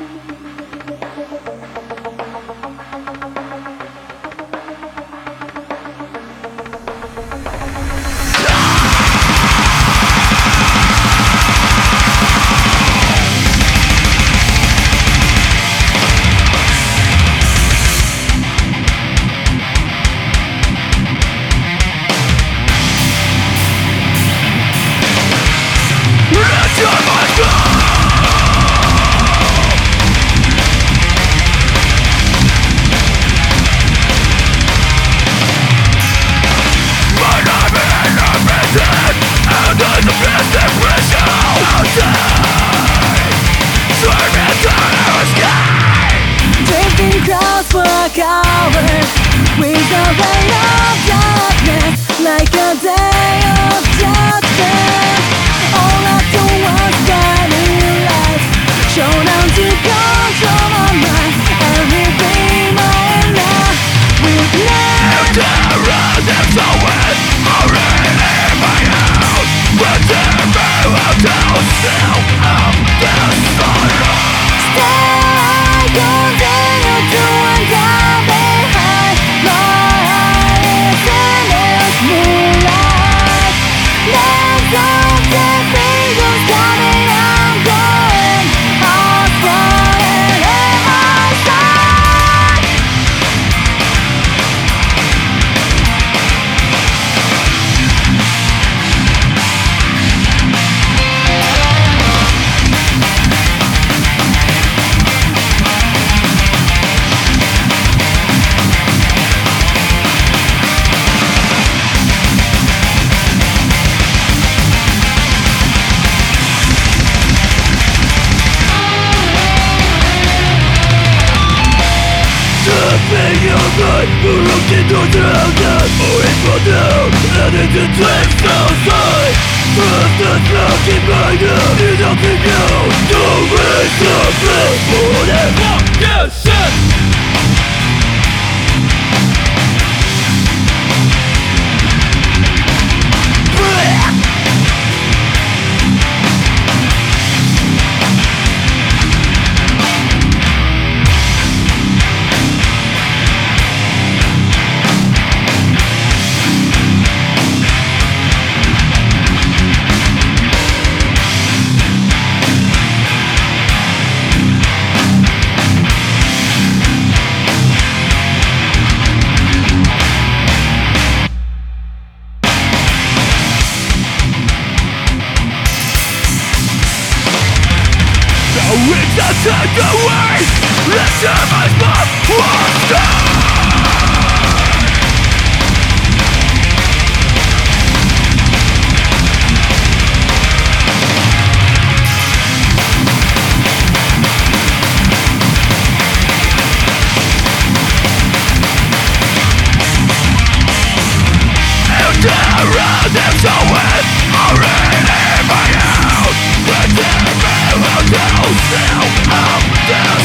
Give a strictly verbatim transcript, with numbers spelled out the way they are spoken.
Drifting clouds for hours with the rain of darkness, like a day of judgment. All after once guiding lights shone down to control my mind. Everything my life will never. The road that's always already in my house, but the mirror of the sound of the sorrow. Still I continue to wander behind my eyes in this moonlight. There's something fingers coming and going, heart falling in my side. You're good, who looked into the dark, or it will down, and it's a twist outside. First and looking by them, is helping you to raise the place for the fucking shit. It's a take away. Let's have my spot. What's that? And around them so it's already my house. But the mirror don't sell out there.